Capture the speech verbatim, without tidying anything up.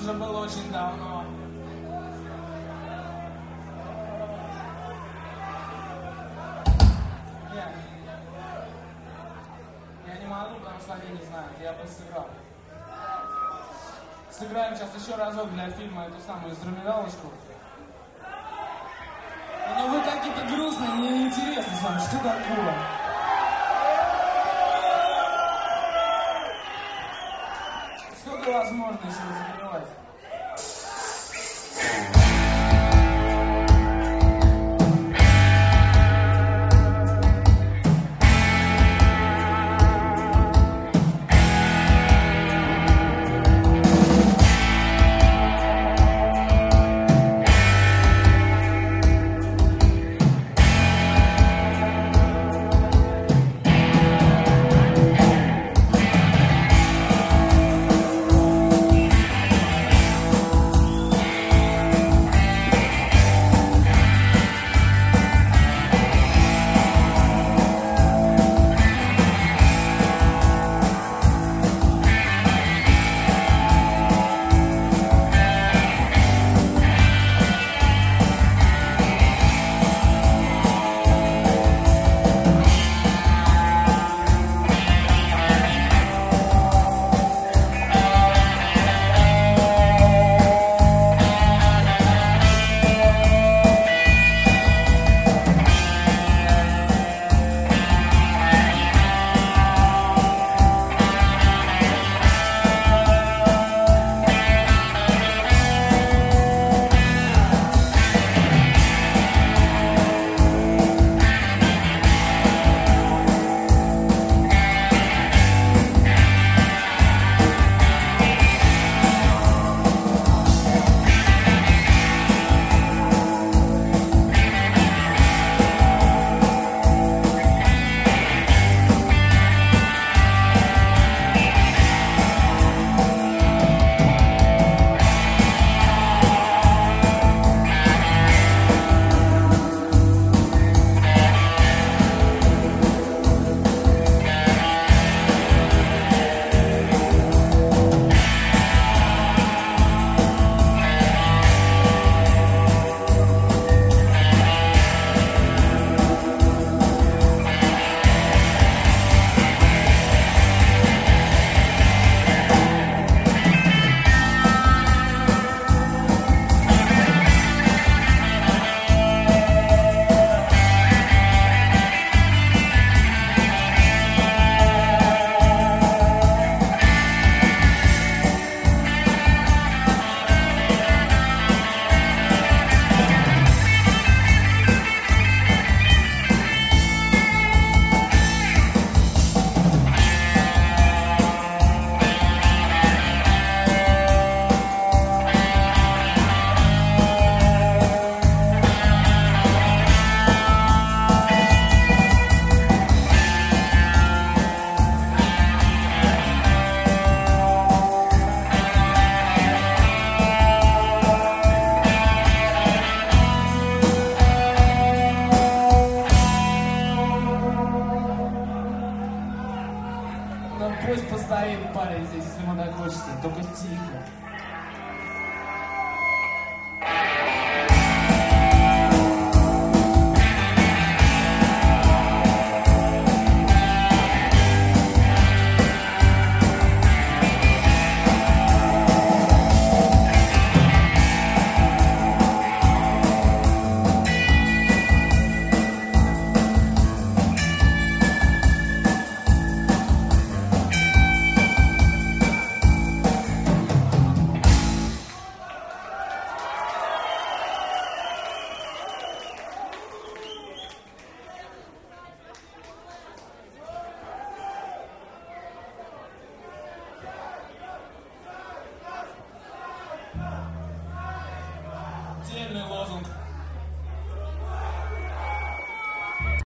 уже было очень давно. Нет. Я не могу, потому что они не знают. Я бы сыграл. Сыграем сейчас еще разок для фильма эту самую инструменталочку. Но вы какие-то грустные, мне неинтересно с вами. Что такое? Сколько возможно еще забивать? Пусть постоит парень здесь, если ему так хочется, только тихо.